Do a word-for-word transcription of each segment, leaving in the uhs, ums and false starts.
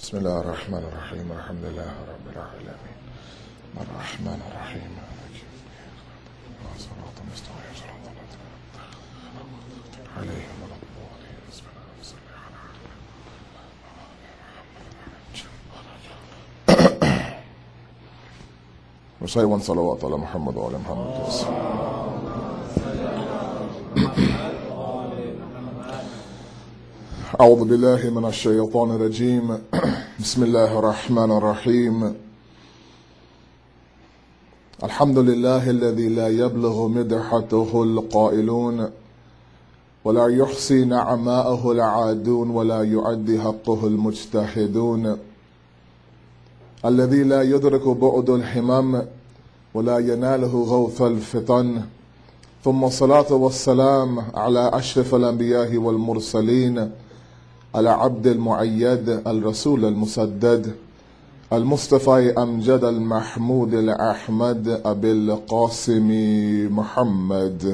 بسم الله الرحمن الرحيم الحمد لله رب العالمين الرحمن الرحيم صراط المستقيم صراط الذين عليهم ولا الضالين بسم الله صل على Recite one salawat ala Muhammad wa ala Muhammad. أعوذ بالله من الشيطان الرجيم بسم الله الرحمن الرحيم الحمد لله الذي لا يبلغ مدحته القائلون ولا يحصي نعماءه العادون ولا يعد حقه المجتهدون الذي لا يدرك بعد الحمام ولا يناله غوث الفتن ثم الصلاة والسلام على أشرف الأنبياء والمرسلين على عبد المعيد الرسول المسدد المصطفى أمجد المحمود الأحمد أبي القاسم محمد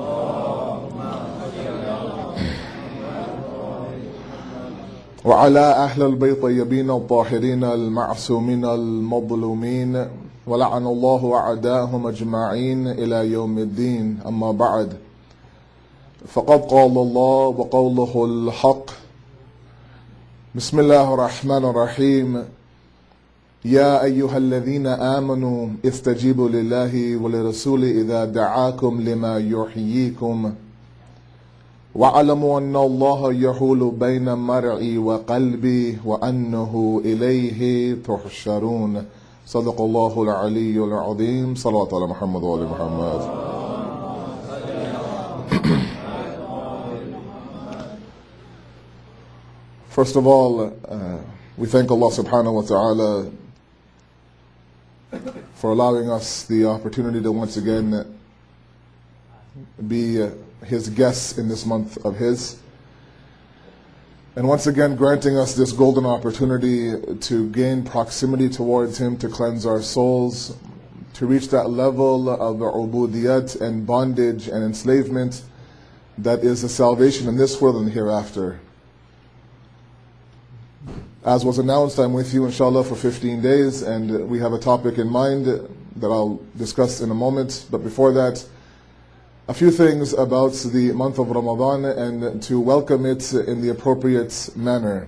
وعلى أهل البيت الطيبين الطاهرين المعصومين المظلومين ولعن الله أعداءهم أجمعين إلى يوم الدين. أما بعد، فقد قال الله وقوله الحق بسم الله الرحمن الرحيم يا أيها الذين آمنوا استجيبوا لله ولرسوله إذا دعاكم لما يحييكم واعلموا أن الله يحول بين المرء وقلبه وأنه إليه تحشرون. صدق الله العلي العظيم. صلوات على محمد وآل محمد. First of all, uh, we thank Allah subhanahu wa ta'ala for allowing us the opportunity to once again be uh, His guests in this month of His, and once again granting us this golden opportunity to gain proximity towards Him, to cleanse our souls, to reach that level of ubudiyat and bondage and enslavement that is the salvation in this world and hereafter. As was announced, I'm with you inshallah for fifteen days, and we have a topic in mind that I'll discuss in a moment. But before that, a few things about the month of Ramadan and to welcome it in the appropriate manner.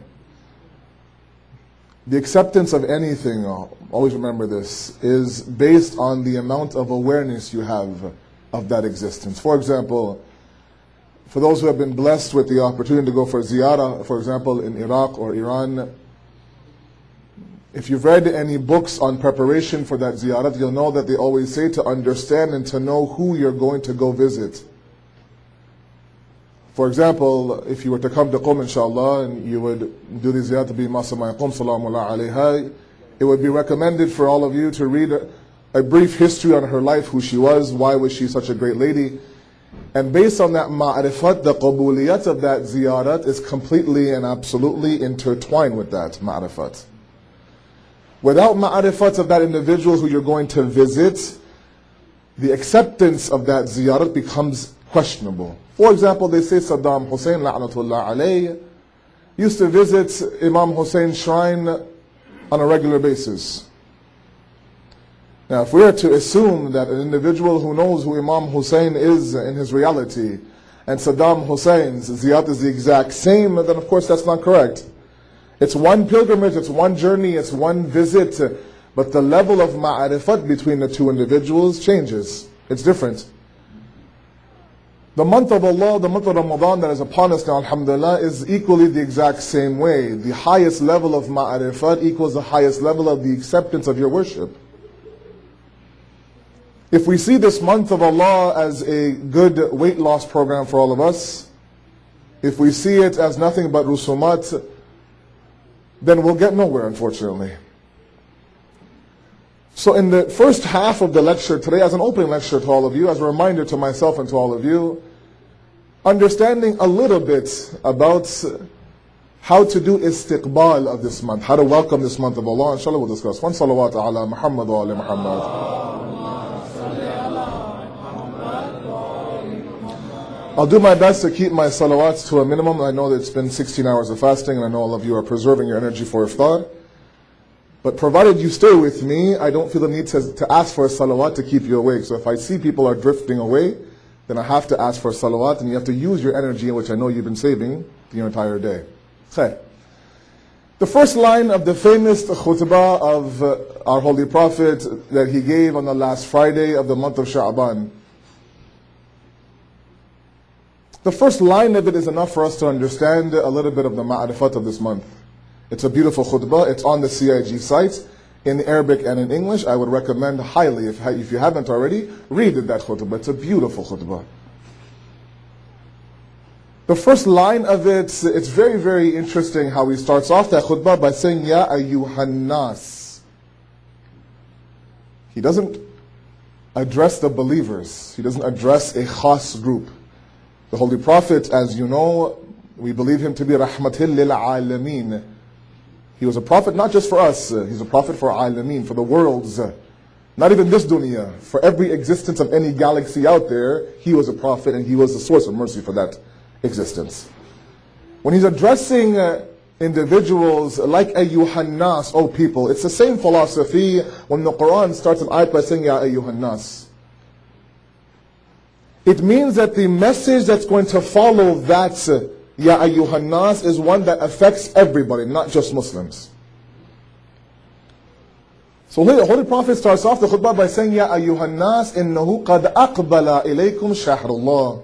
The acceptance of anything, always remember this, is based on the amount of awareness you have of that existence. For example, for those who have been blessed with the opportunity to go for ziyarah, for example in Iraq or Iran, if you've read any books on preparation for that ziyarat, you'll know that they always say to understand and to know who you're going to go visit. For example, if you were to come to Qum inshallah and you would do the ziyarat to be Masama Qum Salamullah alayha, it would be recommended for all of you to read a, a brief history on her life, who she was, why was she such a great lady. And based on that ma'rifat, the qabuliyat of that ziyarat is completely and absolutely intertwined with that ma'rifat. Without ma'rifat of that individual who you're going to visit, the acceptance of that ziyarat becomes questionable. For example, they say Saddam Hussein la'natullah alayh used to visit Imam Hussein's shrine on a regular basis. Now, if we are to assume that an individual who knows who Imam Hussein is in his reality and Saddam Hussein's ziyarat is the exact same, then of course that's not correct. It's one pilgrimage, it's one journey, it's one visit, but the level of ma'arifat between the two individuals changes. It's different. The month of Allah, the month of Ramadan that is upon us now, alhamdulillah, is equally the exact same way. The highest level of ma'arifat equals the highest level of the acceptance of your worship. If we see this month of Allah as a good weight loss program for all of us, if we see it as nothing but rusumat, then we'll get nowhere, unfortunately. So in the first half of the lecture today, as an opening lecture to all of you, as a reminder to myself and to all of you, understanding a little bit about how to do istiqbal of this month, how to welcome this month of Allah, inshallah we'll discuss. One salawat ala Muhammad wa ala Muhammad. I'll do my best to keep my salawats to a minimum. I know that it's been sixteen hours of fasting, and I know all of you are preserving your energy for iftar. But provided you stay with me, I don't feel the need to, to ask for a salawat to keep you awake. So if I see people are drifting away, then I have to ask for a salawat, and you have to use your energy, which I know you've been saving the entire day. Khair. The first line of the famous khutbah of uh, our Holy Prophet that he gave on the last Friday of the month of Sha'ban. The first line of it is enough for us to understand a little bit of the ma'rifat of this month. It's a beautiful khutbah. It's on the C I G site in Arabic and in English. I would recommend highly, if, if you haven't already, read that khutbah. It's a beautiful khutbah. The first line of it, it's very, very interesting how he starts off that khutbah by saying, Ya ayyuhan nas. He doesn't address the believers. He doesn't address a khas group. The Holy Prophet, as you know, we believe him to be rahmatil lil alameen. He was a prophet not just for us, he's a prophet for alameen, for the worlds. Not even this dunya. For every existence of any galaxy out there, he was a prophet and he was the source of mercy for that existence. When he's addressing uh, individuals like ayyuhan nas, oh people, it's the same philosophy when the Quran starts an ayat by saying Ya ayyuhan nas. It means that the message that's going to follow that uh, Ya ayyuhan nas is one that affects everybody, not just Muslims. So the Holy Prophet starts off the khutbah by saying Ya ayyuhan nas innahu qad aqbala ilaykum shahrullah.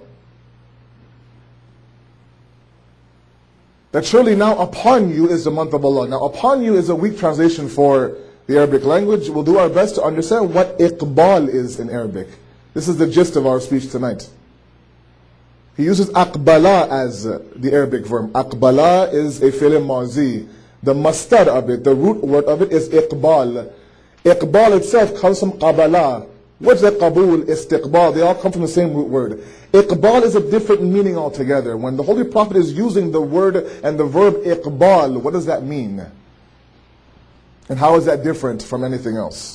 That surely now upon you is the month of Allah. Now upon you is a weak translation for the Arabic language. We'll do our best to understand what iqbal is in Arabic. This is the gist of our speech tonight. He uses aqbala as the Arabic verb. Aqbala is a fi'l mazi. The masdar of it, the root word of it is iqbal. Iqbal itself comes from qabala. What's that qabul, istiqbal? They all come from the same root word. Iqbal is a different meaning altogether. When the Holy Prophet is using the word and the verb iqbal, what does that mean? And how is that different from anything else?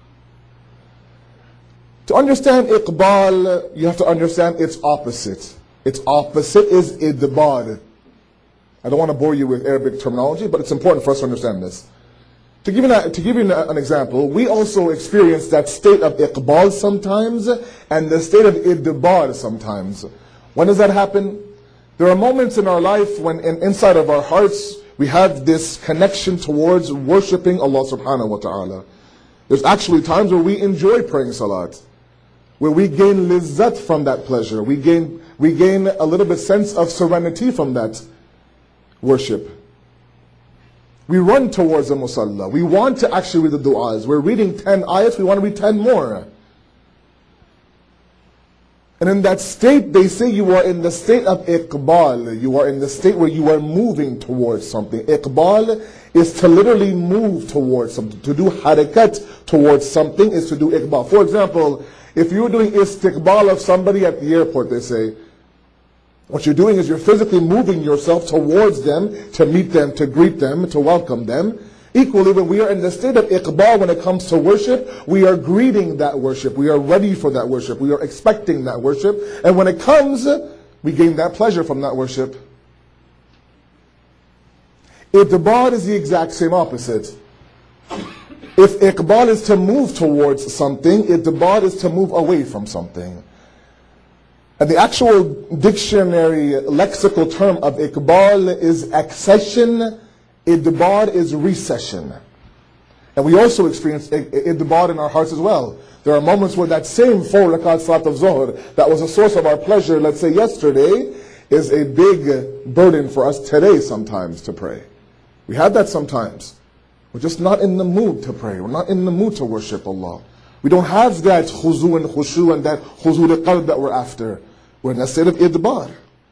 To understand iqbal, you have to understand its opposite. Its opposite is idbar. I don't want to bore you with Arabic terminology, but it's important for us to understand this. To give you an, to give you an example, we also experience that state of iqbal sometimes and the state of idbar sometimes. When does that happen? There are moments in our life when in, inside of our hearts we have this connection towards worshipping Allah subhanahu wa ta'ala. There's actually times where we enjoy praying salat, where we gain lizzat from that pleasure. We gain, we gain a little bit sense of serenity from that worship. We run towards the musalla. We want to actually read the du'as. We're reading ten ayats, we want to read ten more. And in that state, they say you are in the state of iqbal. You are in the state where you are moving towards something. Iqbal is to literally move towards something. To do harakat towards something is to do iqbal. For example, if you're doing istiqbal of somebody at the airport, they say, what you're doing is you're physically moving yourself towards them, to meet them, to greet them, to welcome them. Equally, when we are in the state of iqbal, when it comes to worship, we are greeting that worship. We are ready for that worship. We are expecting that worship. And when it comes, we gain that pleasure from that worship. Idbar is the exact same opposite. If iqbal is to move towards something, idbar is to move away from something. And the actual dictionary lexical term of iqbal is accession, idbar is recession. And we also experience idbar in our hearts as well. There are moments where that same four rakat salat of Zuhr that was a source of our pleasure, let's say yesterday, is a big burden for us today sometimes to pray. We have that sometimes. We're just not in the mood to pray. We're not in the mood to worship Allah. We don't have that khuzu and khushu and that khuzur al-qalb that we're after. We're in a state of idbar.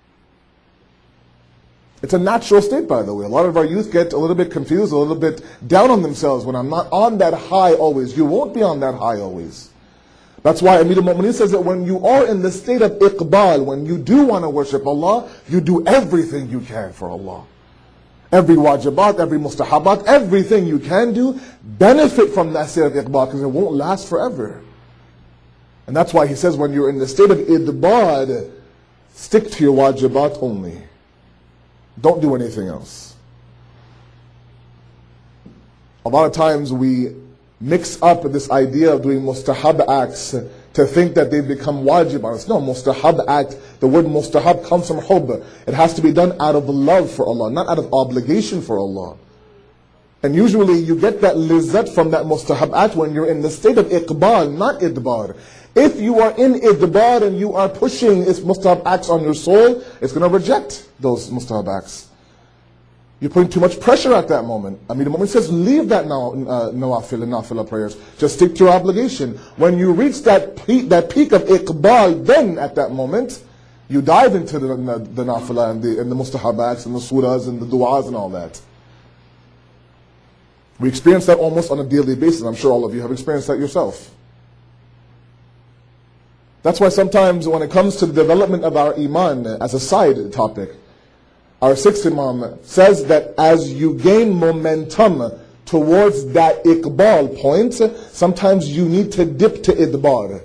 It's a natural state, by the way. A lot of our youth get a little bit confused, a little bit down on themselves when I'm not on that high always. You won't be on that high always. That's why Amir al-Mu'mineen says that when you are in the state of iqbal, when you do want to worship Allah, you do everything you can for Allah. Every wajibat, every mustahabat, everything you can do, benefit from that state of iqbal because it won't last forever. And that's why he says when you're in the state of idbar, Stick to your wajibat only. Don't do anything else. A lot of times we mix up this idea of doing mustahab acts to think that they've become wajib on us. No, mustahab act, the word mustahab comes from hubb. It has to be done out of love for Allah, not out of obligation for Allah. And usually you get that lizzat from that mustahab act when you're in the state of iqbal, not idbar. If you are in idbar and you are pushing its mustahab acts on your soul, it's going to reject those mustahab acts. You're putting too much pressure at that moment. I mean, the moment it says leave that now, uh, nawafil and nafila prayers. Just stick to your obligation. When you reach that peak, that peak of iqbal, then at that moment, you dive into the, the, the nafila and the, and the mustahabats and the surahs and the du'as and all that. We experience that almost on a daily basis. I'm sure all of you have experienced that yourself. That's why sometimes when it comes to the development of our iman as a side topic, our sixth Imam says that as you gain momentum towards that iqbal point, sometimes you need to dip to idbar.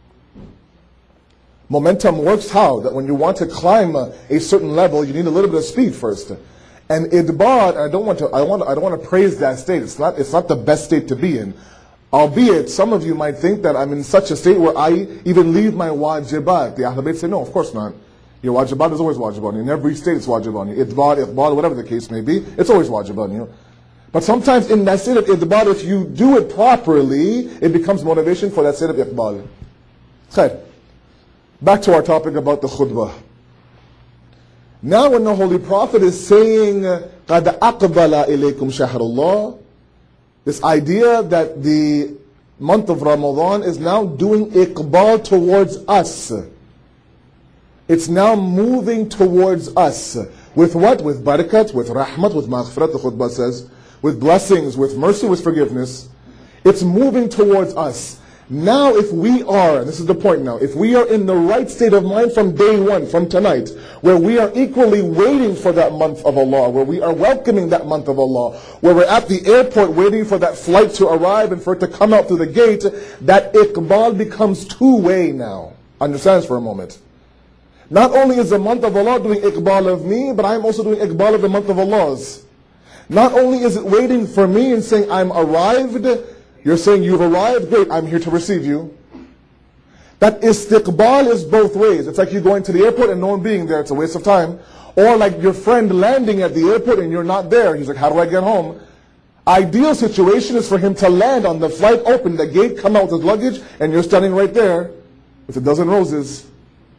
Momentum works how? That when you want to climb a certain level, you need a little bit of speed first. And idbar, I don't want to, I want, I don't want to praise that state. It's not, it's not the best state to be in. Albeit, some of you might think that I'm in such a state where I even leave my wajibat. The Ahlul Bayt say, no, of course not. Your wajibat is always wajib on you. In every state it's wajib on you. Idbar, iqbal, whatever the case may be, it's always wajib on you. But sometimes in that state of idbar, if you do it properly, it becomes motivation for that state of iqbal. Okay. Back to our topic about the khutbah. Now when the Holy Prophet is saying, قَدْ أَقْبَلَ إِلَيْكُمْ شَهْرُ اللَّهِ, this idea that the month of Ramadan is now doing iqbal towards us. It's now moving towards us. With what? With barakat, with rahmat, with maghfirat, the khutbah says. With blessings, with mercy, with forgiveness. It's moving towards us. Now if we are, this is the point now, if we are in the right state of mind from day one, from tonight, where we are equally waiting for that month of Allah, where we are welcoming that month of Allah, where we're at the airport waiting for that flight to arrive and for it to come out through the gate, that iqbal becomes two-way now. Understand this for a moment. Not only is the month of Allah doing iqbal of me, but I'm also doing iqbal of the month of Allah's. Not only is it waiting for me and saying, I'm arrived, you're saying you've arrived, great, I'm here to receive you. That istiqbal is both ways. It's like you going to the airport and no one being there, it's a waste of time. Or like your friend landing at the airport and you're not there. He's like, how do I get home? Ideal situation is for him to land on the flight, open the gate, come out with his luggage, and you're standing right there with a dozen roses.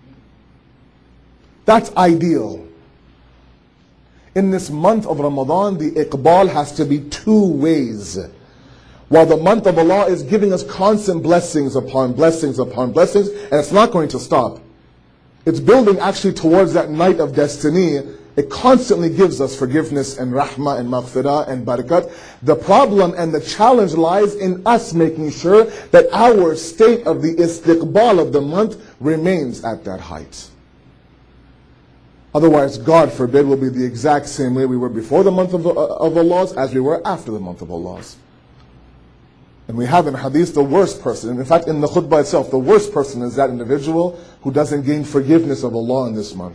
That's ideal. In this month of Ramadan, the iqbal has to be two ways. While the month of Allah is giving us constant blessings upon blessings upon blessings, and it's not going to stop. It's building actually towards that night of destiny. It constantly gives us forgiveness and rahmah and maghfirah and barakat. The problem and the challenge lies in us making sure that our state of the istiqbal of the month remains at that height. Otherwise, God forbid, we'll be the exact same way we were before the month of, of Allah's as we were after the month of Allah's. And we have in hadith the worst person. In fact, in the khutbah itself, the worst person is that individual who doesn't gain forgiveness of Allah in this month.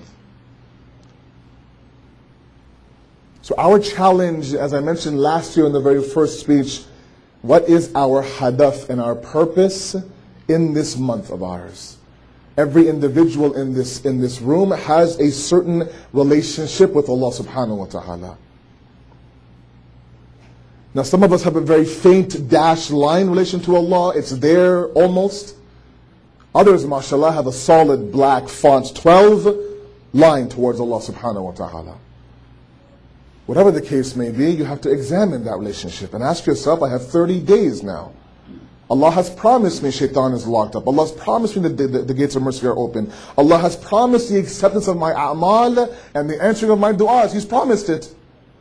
So our challenge, as I mentioned last year in the very first speech, what is our hadaf and our purpose in this month of ours? Every individual in this, in this room has a certain relationship with Allah subhanahu wa ta'ala. Now some of us have a very faint dash line relation to Allah. It's there almost. Others, mashallah, have a solid black font twelve line towards Allah subhanahu wa ta'ala. Whatever the case may be, you have to examine that relationship and ask yourself, I have thirty days now. Allah has promised me shaitan is locked up. Allah has promised me the, the, the gates of mercy are open. Allah has promised the acceptance of my a'mal and the answering of my du'as. He's promised it.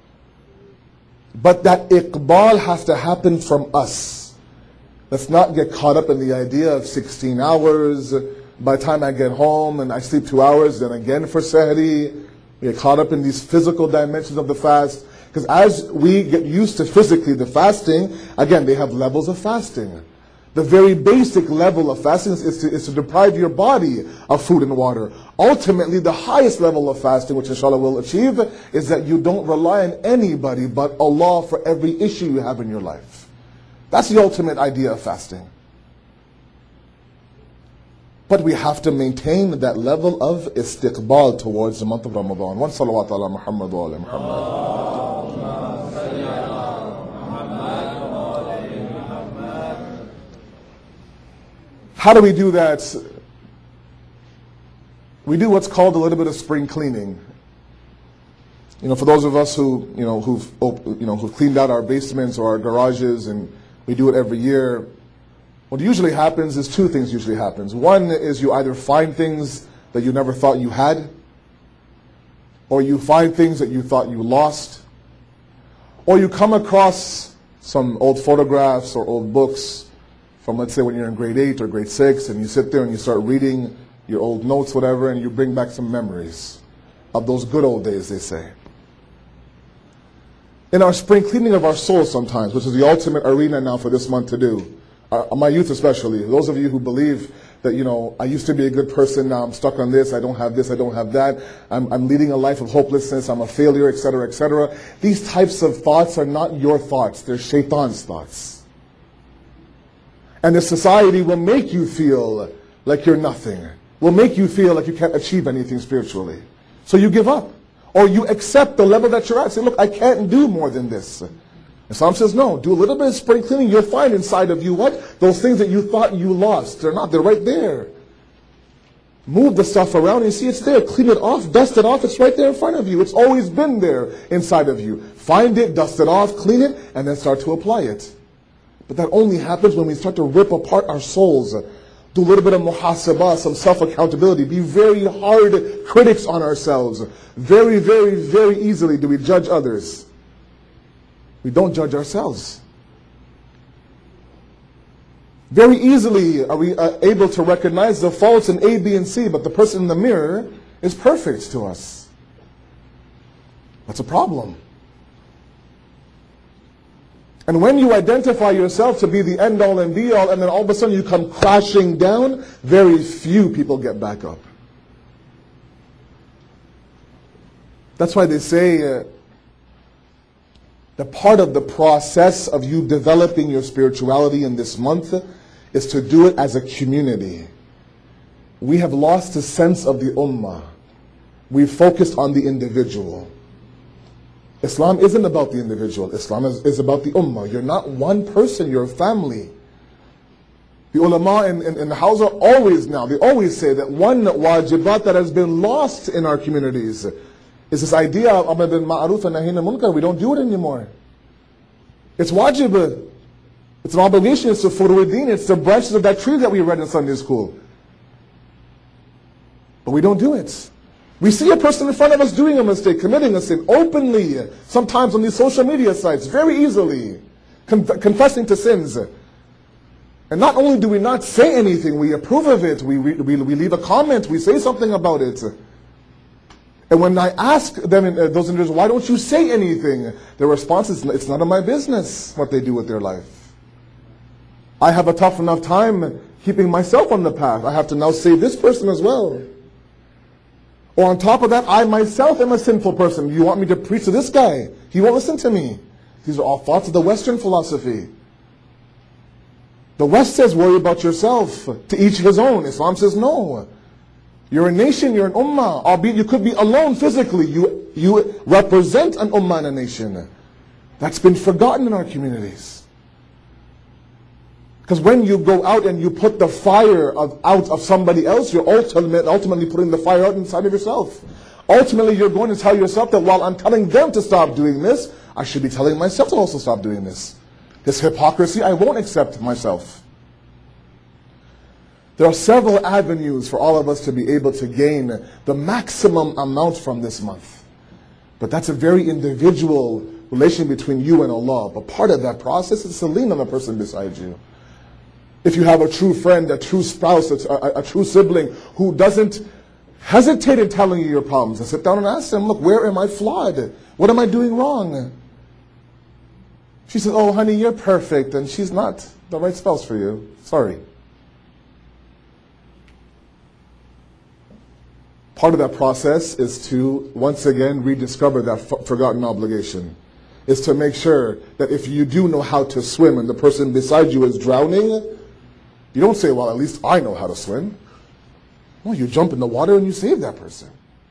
But that iqbal has to happen from us. Let's not get caught up in the idea of sixteen hours. By the time I get home and I sleep two hours, then again for sahri. We get caught up in these physical dimensions of the fast. Because as we get used to physically the fasting, again, they have levels of fasting. The very basic level of fasting is to, is to deprive your body of food and water. Ultimately, the highest level of fasting, which inshallah we'll achieve, is that you don't rely on anybody but Allah for every issue you have in your life. That's the ultimate idea of fasting. But we have to maintain that level of istiqbal towards the month of Ramadan. One salawat ala Muhammad wa ala Muhammad. How do we do that? We do what's called a little bit of spring cleaning. You know, for those of us who, you know, who've, you know, who've cleaned out our basements or our garages, and we do it every year, what usually happens is two things usually happens. One is you either find things that you never thought you had, or you find things that you thought you lost, or you come across some old photographs or old books from, let's say, when you're in grade eight or grade six, and you sit there and you start reading your old notes, whatever, and you bring back some memories of those good old days, they say. In our spring cleaning of our souls sometimes, which is the ultimate arena now for this month to do, uh, my youth especially, those of you who believe that, you know, I used to be a good person, now I'm stuck on this, I don't have this, I don't have that, I'm, I'm leading a life of hopelessness, I'm a failure, et cetera, et cetera. These types of thoughts are not your thoughts, they're shaitan's thoughts. And the society will make you feel like you're nothing, will make you feel like you can't achieve anything spiritually. So you give up. Or you accept the level that you're at. Say, look, I can't do more than this. Islam says, no, do a little bit of spring cleaning. You'll find inside of you what? Those things that you thought you lost. They're not. They're right there. Move the stuff around and you see it's there. Clean it off. Dust it off. It's right there in front of you. It's always been there inside of you. Find it, dust it off, clean it, and then start to apply it. But that only happens when we start to rip apart our souls. Do a little bit of muhasabah, some self-accountability. Be very hard critics on ourselves. Very, very, very easily do we judge others. We don't judge ourselves. Very easily are we uh, able to recognize the faults in A, B, and C, but the person in the mirror is perfect to us. That's a problem. And when you identify yourself to be the end-all and be-all, and then all of a sudden you come crashing down, very few people get back up. That's why they say uh, that part of the process of you developing your spirituality in this month is to do it as a community. We have lost the sense of the ummah. We've focused on the individual. Islam isn't about the individual. Islam is, is about the ummah. You're not one person, you're a family. The ulama in, in, in the house are always now, they always say that one wajibat that has been lost in our communities is this idea of amr bil ma'ruf and nahy anil munkar. We don't do it anymore. It's wajib. It's an obligation. It's the furu'id-din. It's the branches of that tree that we read in Sunday school. But we don't do it. We see a person in front of us doing a mistake, committing a sin, openly, sometimes on these social media sites, very easily, con confessing to sins. And not only do we not say anything, we approve of it, we, we, we leave a comment, we say something about it. And when I ask them, uh, those individuals, why don't you say anything? Their response is, it's none of my business what they do with their life. I have a tough enough time keeping myself on the path. I have to now save this person as well. Or on top of that, I myself am a sinful person. You want me to preach to this guy? He won't listen to me. These are all thoughts of the Western philosophy. The West says, worry about yourself. To each his own. Islam says, no. You're a nation, you're an ummah. Albeit you could be alone physically. You, you represent an ummah and a nation. That's been forgotten in our communities. Because when you go out and you put the fire of, out of somebody else, you're ultimate, ultimately putting the fire out inside of yourself. Ultimately, you're going to tell yourself that while I'm telling them to stop doing this, I should be telling myself to also stop doing this. This hypocrisy, I won't accept myself. There are several avenues for all of us to be able to gain the maximum amount from this month. But that's a very individual relation between you and Allah. But part of that process is to lean on the person beside you. If you have a true friend, a true spouse, a, a, a true sibling who doesn't hesitate in telling you your problems, and sit down and ask them, look, where am I flawed? What am I doing wrong? She says, oh honey, you're perfect, and she's not the right spouse for you. Sorry. Part of that process is to, once again, rediscover that f- forgotten obligation. Is to make sure that if you do know how to swim and the person beside you is drowning, you don't say, well, at least I know how to swim. No, you jump in the water and you save that person.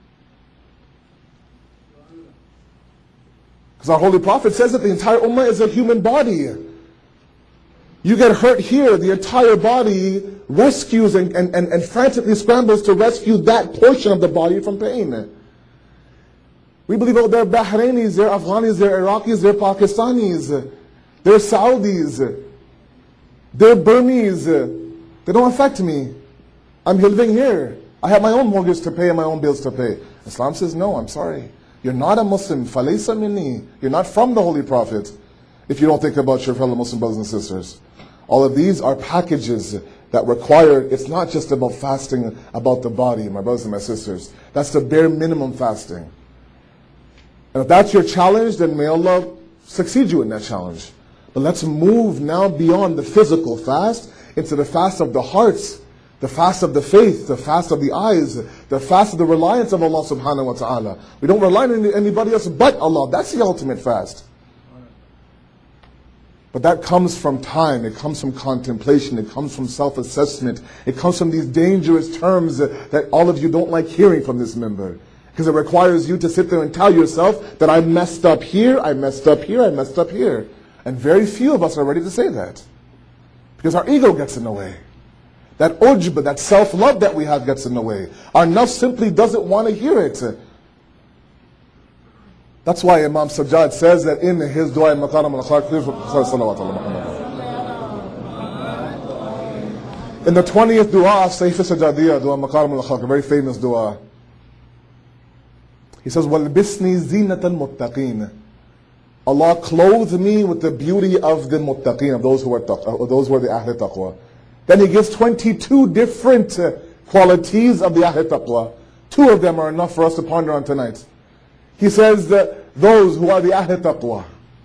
Because our Holy Prophet says that the entire Ummah is a human body. You get hurt here, the entire body rescues and, and, and, and frantically scrambles to rescue that portion of the body from pain. We believe, oh, they're Bahrainis, they're Afghanis, they're Iraqis, they're Pakistanis, they're Saudis, they're Burmese. They don't affect me. I'm living here. I have my own mortgage to pay and my own bills to pay. Islam says, no, I'm sorry. You're not a Muslim. فَلَيْسَ مِنِّي. You're not from the Holy Prophet if you don't think about your fellow Muslim brothers and sisters. All of these are packages that require, it's not just about fasting about the body, my brothers and my sisters. That's the bare minimum fasting. And if that's your challenge, then may Allah succeed you in that challenge. But let's move now beyond the physical fast into the fast of the hearts, the fast of the faith, the fast of the eyes, the fast of the reliance of Allah subhanahu wa ta'ala. We don't rely on anybody else but Allah. That's the ultimate fast. But that comes from time, it comes from contemplation, it comes from self-assessment, it comes from these dangerous terms that, that all of you don't like hearing from this member. Because it requires you to sit there and tell yourself that I messed up here, I messed up here, I messed up here. And very few of us are ready to say that. Because our ego gets in the way. That ujb, that self-love that we have gets in the way. Our nafs simply doesn't want to hear it. That's why Imam Sajjad says that in his dua in Maqaram al-Akhlaq, in the twentieth dua of Sayf al-Sajjadiyah, dua Maqaram al-Akhlaq, a very famous dua, he says, وَالْبِسْنِي زِينَةً مُتَّقِينَ. Allah clothed me with the beauty of the muttaqeen, of those who are taqwa, those who are the Ahl Taqwa. Then he gives twenty-two different uh, qualities of the Ahl Taqwa. Two of them are enough for us to ponder on tonight. He says that those who are the Ahl Taqwa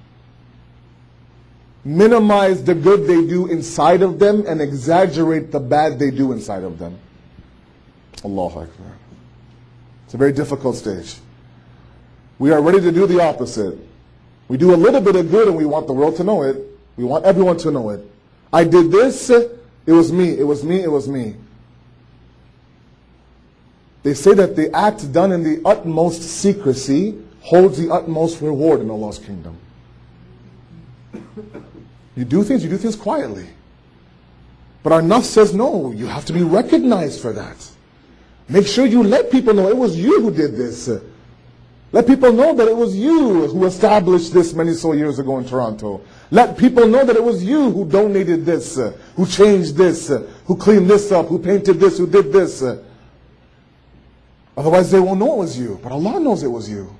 minimize the good they do inside of them and exaggerate the bad they do inside of them. Allahu Akbar. It's a very difficult stage. We are ready to do the opposite. We do a little bit of good and we want the world to know it. We want everyone to know it. I did this, it was me, it was me, it was me. They say that the act done in the utmost secrecy holds the utmost reward in Allah's kingdom. You do things, you do things quietly. But our nafs says, no, you have to be recognized for that. Make sure you let people know it was you who did this. Let people know that it was you who established this many so years ago in Toronto. Let people know that it was you who donated this, uh, who changed this, uh, who cleaned this up, who painted this, who did this. Uh. Otherwise they won't know it was you. But Allah knows it was you.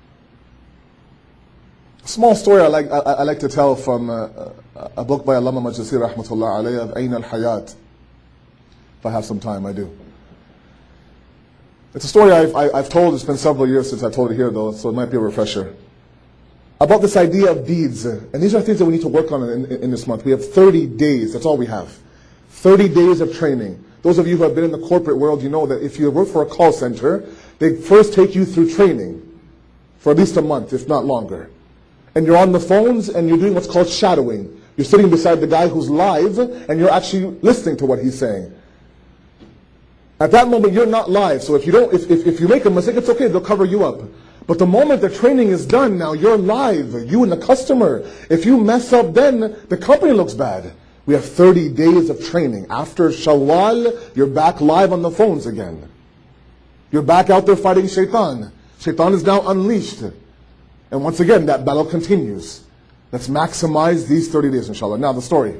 A small story I like, I, I like to tell from uh, a book by Allama Majlisi rahmatullah alayhi of Ayn al-Hayat. If I have some time, I do. It's a story I've, I've told. It's been several years since I told it here, though, so it might be a refresher. About this idea of deeds. And these are things that we need to work on in, in, in this month. We have thirty days. That's all we have. thirty days of training. Those of you who have been in the corporate world, you know that if you work for a call center, they first take you through training for at least a month, if not longer. And you're on the phones and you're doing what's called shadowing. You're sitting beside the guy who's live and you're actually listening to what he's saying. At that moment, you're not live. So if you don't, if, if, if you make a mistake, it's okay. They'll cover you up. But the moment the training is done, now you're live. You and the customer. If you mess up, then the company looks bad. We have thirty days of training. After Shawwal, you're back live on the phones again. You're back out there fighting Shaitan. Shaitan is now unleashed. And once again, that battle continues. Let's maximize these thirty days, inshallah. Now the story.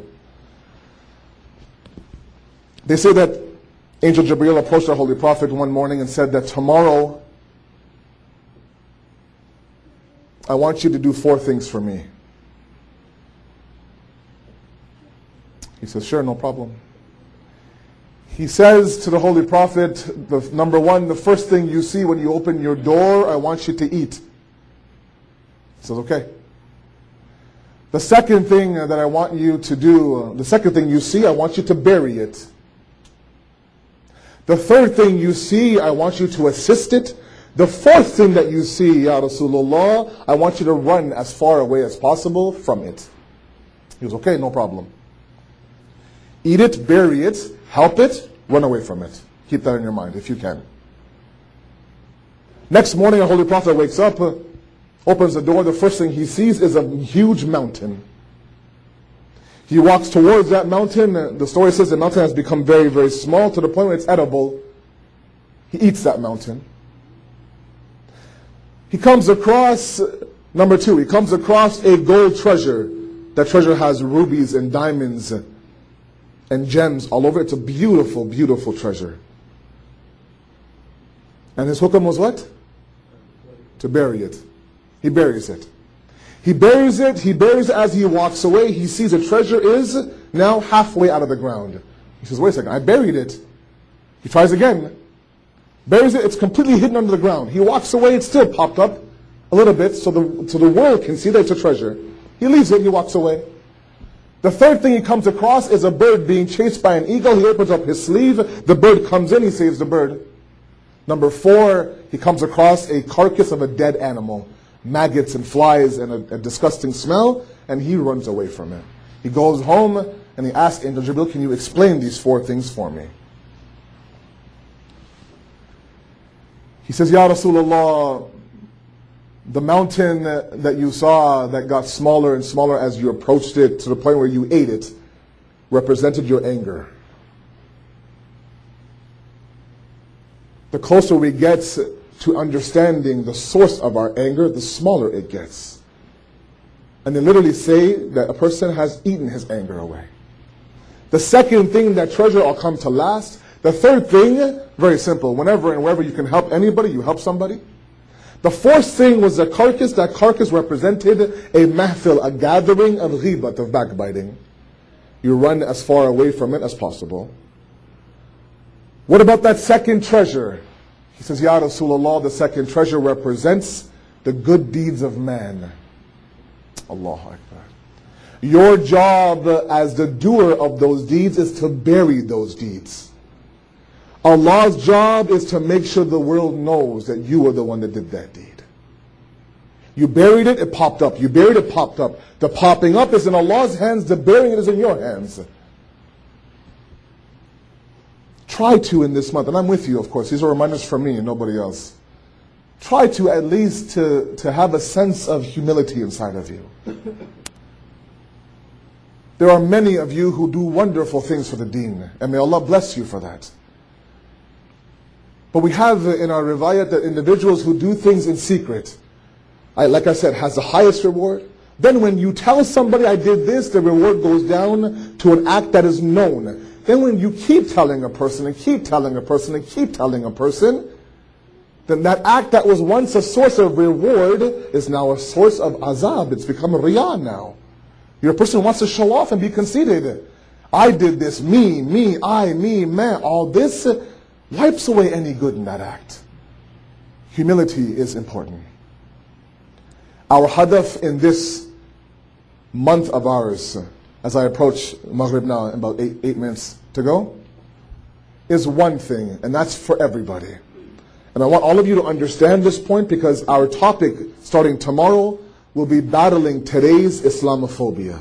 They say that Angel Jibreel approached our Holy Prophet one morning and said that tomorrow I want you to do four things for me. He says, sure, no problem. He says to the Holy Prophet, the, number one, the first thing you see when you open your door, I want you to eat. He says, okay. The second thing that I want you to do, the second thing you see, I want you to bury it. The third thing you see, I want you to assist it. The fourth thing that you see, Ya Rasulullah, I want you to run as far away as possible from it. He was okay, no problem. Eat it, bury it, help it, run away from it. Keep that in your mind if you can. Next morning, the Holy Prophet wakes up, uh, opens the door. The first thing he sees is a huge mountain. He walks towards that mountain. Uh, the story says the mountain has become very, very small to the point where it's edible. He eats that mountain. He comes across, uh, number two, he comes across a gold treasure. That treasure has rubies and diamonds uh, and gems all over. It's a beautiful, beautiful treasure. And his hukam was what? To bury it. He buries it. He buries it, he buries it as he walks away. He sees the treasure is now halfway out of the ground. He says, wait a second, I buried it. He tries again. Buries it, it's completely hidden under the ground. He walks away, it's still popped up a little bit so the, so the world can see that it's a treasure. He leaves it, he walks away. The third thing he comes across is a bird being chased by an eagle. He opens up his sleeve, the bird comes in, he saves the bird. Number four, he comes across a carcass of a dead animal. Maggots and flies and a, a disgusting smell, and he runs away from it. He goes home and he asks Angel Jibril, can you explain these four things for me? He says, Ya Rasulullah, the mountain that you saw that got smaller and smaller as you approached it to the point where you ate it represented your anger. The closer we get to understanding the source of our anger, the smaller it gets. And they literally say that a person has eaten his anger away. The second thing, that treasure will come to last. The third thing, very simple. Whenever and wherever you can help anybody, you help somebody. The fourth thing was the carcass. That carcass represented a mahfil, a gathering of ghibat, of backbiting. You run as far away from it as possible. What about that second treasure? He says, Ya Rasulullah, the second treasure represents the good deeds of man. Allahu Akbar. Your job as the doer of those deeds is to bury those deeds. Allah's job is to make sure the world knows that you are the one that did that deed. You buried it, it popped up. You buried it, popped up. The popping up is in Allah's hands, the burying it is in your hands. Try to in this month, and I'm with you, of course. These are reminders from me and nobody else. Try to at least to, to have a sense of humility inside of you. There are many of you who do wonderful things for the deen, and may Allah bless you for that. But we have in our riwayat that individuals who do things in secret, I, like I said, has the highest reward. Then when you tell somebody I did this, the reward goes down to an act that is known. Then when you keep telling a person and keep telling a person and keep telling a person, then that act that was once a source of reward is now a source of azab. It's become a riyah now. You're a person who wants to show off and be conceited. I did this, me, me, I, me, man. All this wipes away any good in that act. Humility is important. Our hadaf in this month of ours, as I approach Maghrib now, in about eight, eight minutes to go, is one thing, and that's for everybody. And I want all of you to understand this point, because our topic, starting tomorrow, will be battling today's Islamophobia.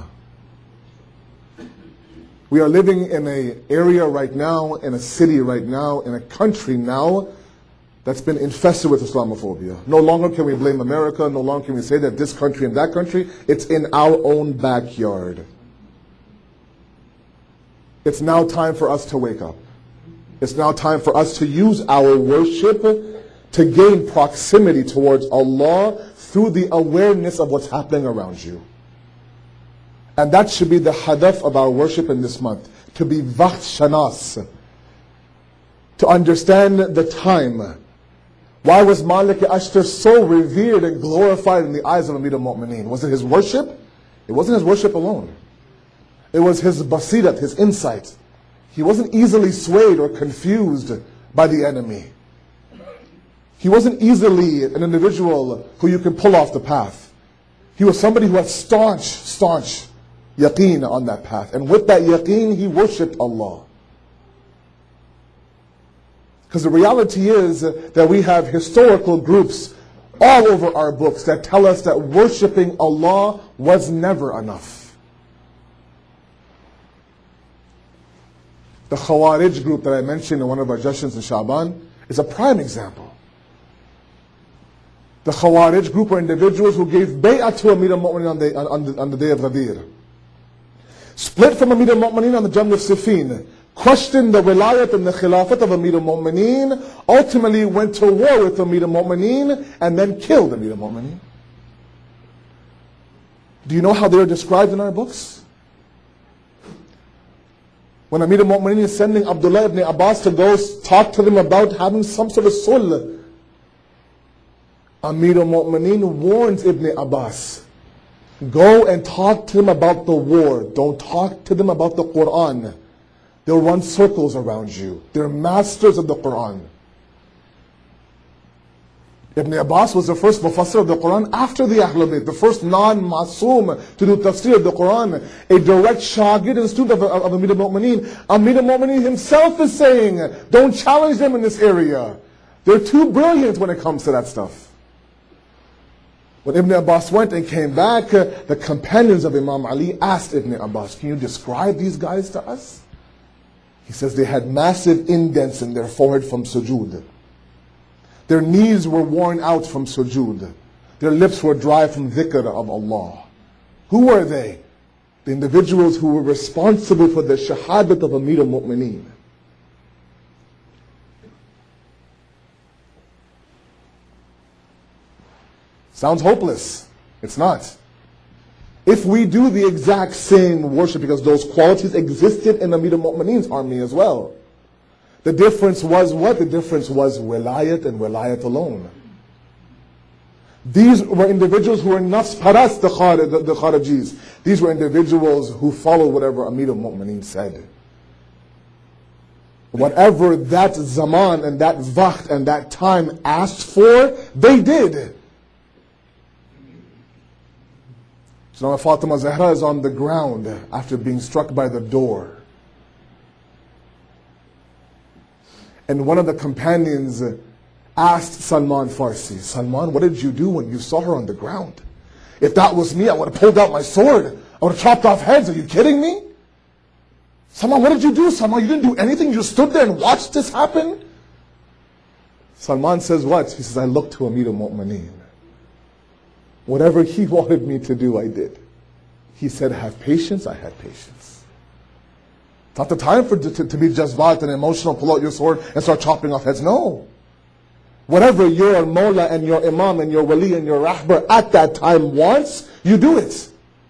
We are living in an area right now, in a city right now, in a country now, that's been infested with Islamophobia. No longer can we blame America, no longer can we say that this country and that country, it's in our own backyard. It's now time for us to wake up. It's now time for us to use our worship to gain proximity towards Allah through the awareness of what's happening around you. And that should be the hadaf of our worship in this month. To be Waqt Shanas. To understand the time. Why was Malik Ashtar so revered and glorified in the eyes of Amir al-Mu'mineen? Was it his worship? It wasn't his worship alone. It was his basirat, his insight. He wasn't easily swayed or confused by the enemy. He wasn't easily an individual who you can pull off the path. He was somebody who had staunch, staunch yaqeen on that path. And with that yaqeen, he worshipped Allah. Because the reality is that we have historical groups all over our books that tell us that worshipping Allah was never enough. The Khawarij group that I mentioned in one of our sessions in Sha'ban is a prime example. The Khawarij group are individuals who gave bay'ah to Amir al-Mu'mineen on the, on, the, on the day of Ghadir. Split from Amir al-Mu'mineen on the Jaml of Siffin. Questioned the wilayat and the khilafat of Amir al-Mu'mineen. Ultimately went to war with Amir al-Mu'mineen and then killed Amir al-Mu'mineen. Do you know how they are described in our books? When Amir al-Mu'mineen is sending Abdullah ibn Abbas to go talk to them about having some sort of sulh, Amir al-Mu'mineen warns Ibn Abbas, go and talk to them about the war. Don't talk to them about the Quran. They'll run circles around you. They're masters of the Quran. Ibn Abbas was the first mufassir of the Quran after the Ahlul Bayt, the first non-masoom to do tafsir of the Quran, a direct shagid and student of, of Amir al-Mu'mineen. Amir al-Mu'mineen himself is saying, don't challenge them in this area. They're too brilliant when it comes to that stuff. When Ibn Abbas went and came back, the companions of Imam Ali asked Ibn Abbas, can you describe these guys to us? He says they had massive indents in their forehead from sujood. Their knees were worn out from sujood. Their lips were dry from dhikr of Allah. Who were they? The individuals who were responsible for the shahadat of Amir al-Mu'mineen. Sounds hopeless. It's not. If we do the exact same worship, because those qualities existed in Amir al-Mu'mineen's army as well. The difference was what? The difference was wilayat and wilayat alone. These were individuals who were nafs paras, the, the, the Kharijis. These were individuals who followed whatever Amir al-Mu'mineen said. Whatever that zaman and that waqt and that time asked for, they did. So now Fatima Zahra is on the ground after being struck by the door. And one of the companions asked Salman Farsi, Salman, what did you do when you saw her on the ground? If that was me, I would have pulled out my sword. I would have chopped off heads. Are you kidding me? Salman, what did you do, Salman? You didn't do anything. You stood there and watched this happen? Salman says what? He says, I looked to Amir al-Mu'mineen. Whatever he wanted me to do, I did. He said, have patience, I had patience. It's not the time for to, to be jazbat and emotional, pull out your sword and start chopping off heads. No. Whatever your Mawla and your Imam and your Wali and your Rahbar at that time wants, you do it.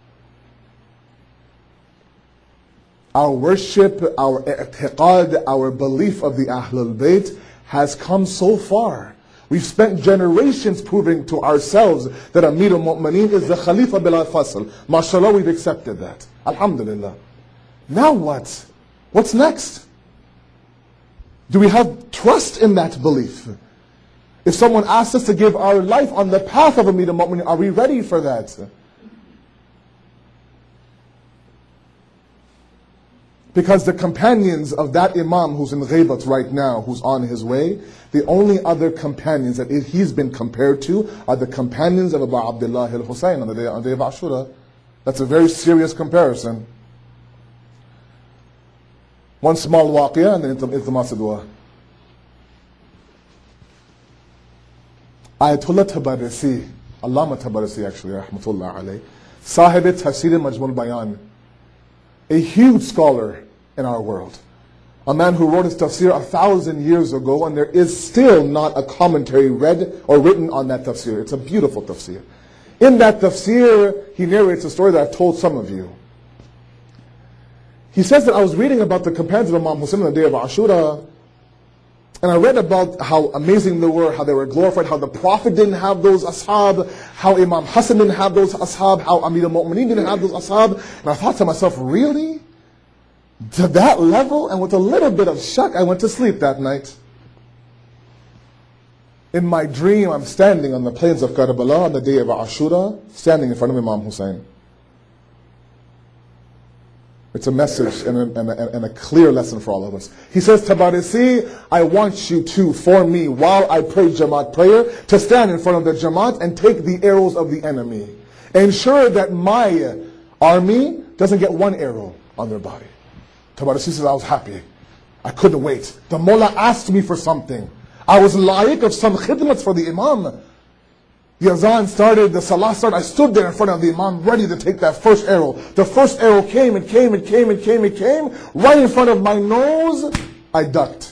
Our worship, our i'tiqad, our belief of the Ahlul Bayt has come so far. We've spent generations proving to ourselves that Amir al-Mu'mineen is the Khalifa bila fasl. MashaAllah, we've accepted that. Alhamdulillah. Now what? What's next? Do we have trust in that belief? If someone asks us to give our life on the path of Amir al-Mu'mineen, are we ready for that? Because the companions of that Imam who's in Ghaybat right now, who's on his way, the only other companions that he's been compared to are the companions of Abu Abdullah al-Husayn on the day, on the day of Ashura. That's a very serious comparison. One small waqiyah and then iltimas dua. Ayatollah Tabarisi, Allama Tabarisi actually, rahmatullah alayh, Sahib Tafsir Majmul Bayan, a huge scholar in our world. A man who wrote his tafsir a thousand years ago, and there is still not a commentary read or written on that tafsir. It's a beautiful tafsir. In that tafsir, he narrates a story that I've told some of you. He says that I was reading about the companions of Imam Hussein on the day of Ashura, and I read about how amazing they were, how they were glorified, how the Prophet didn't have those ashab, how Imam Hassan didn't have those ashab, how Amir al-Mu'mineen didn't have those ashab. And I thought to myself, really? To that level? And with a little bit of shock, I went to sleep that night. In my dream, I'm standing on the plains of Karbala on the day of Ashura, standing in front of Imam Hussein. It's a message and a, and, a, and a clear lesson for all of us. He says, Tabarisi, I want you to, for me, while I pray Jamaat prayer, to stand in front of the Jamaat and take the arrows of the enemy. Ensure that my army doesn't get one arrow on their body. Tabarisi says, I was happy. I couldn't wait. The mullah asked me for something. I was laik of some khidmat for the imam. The azan started, the salah started. I stood there in front of the imam ready to take that first arrow. The first arrow came, it came, it came, it came, it came. Right in front of my nose, I ducked.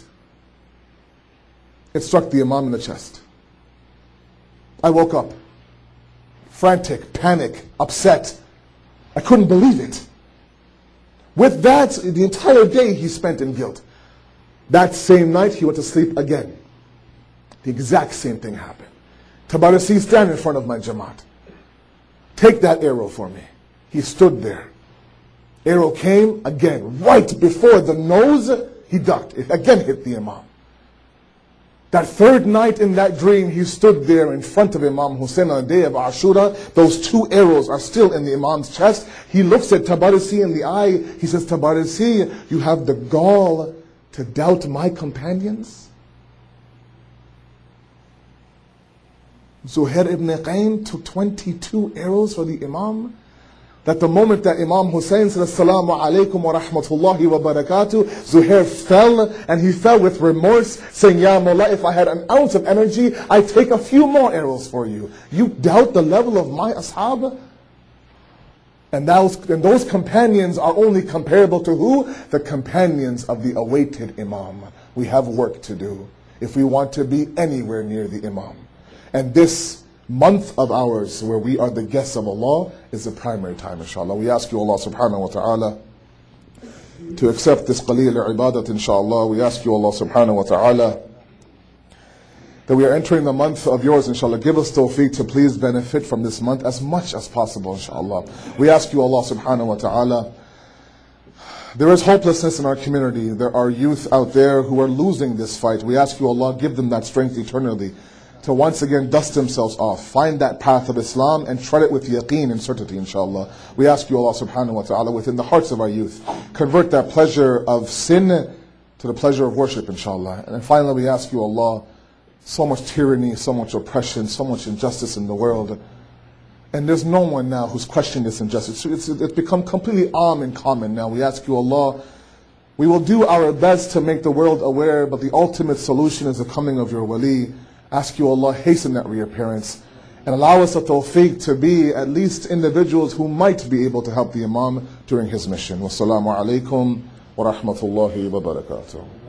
It struck the imam in the chest. I woke up. Frantic, panic, upset. I couldn't believe it. With that, the entire day he spent in guilt. That same night, he went to sleep again. The exact same thing happened. Tabarisi, stand in front of my Jamaat. Take that arrow for me. He stood there. Arrow came again, right before the nose, he ducked. It again hit the Imam. That third night in that dream, he stood there in front of Imam Hussein on the day of Ashura. Those two arrows are still in the Imam's chest. He looks at Tabarisi in the eye. He says, Tabarisi, you have the gall to doubt my companions? Zuhair ibn Qayn took twenty-two arrows for the Imam. That the moment that Imam Hussein said, Assalamu alaikum wa rahmatullahi wa barakatuh, Zuhair fell, and he fell with remorse, saying, Ya Mullah, if I had an ounce of energy, I'd take a few more arrows for you. You doubt the level of my ashab? And those, and those companions are only comparable to who? The companions of the awaited Imam. We have work to do if we want to be anywhere near the Imam. And this month of ours, where we are the guests of Allah, is the primary time, inshallah. We ask you, Allah subhanahu wa ta'ala, to accept this qaleel ibadat, inshallah. We ask you, Allah subhanahu wa ta'ala, that we are entering the month of yours, inshallah. Give us tawfiq to please benefit from this month as much as possible, inshallah. We ask you, Allah subhanahu wa ta'ala, there is hopelessness in our community. There are youth out there who are losing this fight. We ask you, Allah, give them that strength eternally to once again dust themselves off, find that path of Islam and tread it with yaqeen and certainty, inshallah. We ask you, Allah subhanahu wa ta'ala, within the hearts of our youth, convert that pleasure of sin to the pleasure of worship, inshallah. And then finally we ask you, Allah, so much tyranny, so much oppression, so much injustice in the world. And there's no one now who's questioning this injustice. It's, it's become completely am and common now. We ask you, Allah, we will do our best to make the world aware, but the ultimate solution is the coming of your wali. Ask you, Allah, hasten that reappearance and allow us the tawfiq to be at least individuals who might be able to help the Imam during his mission. Wassalamu alaikum wa rahmatullahi wa barakatuh.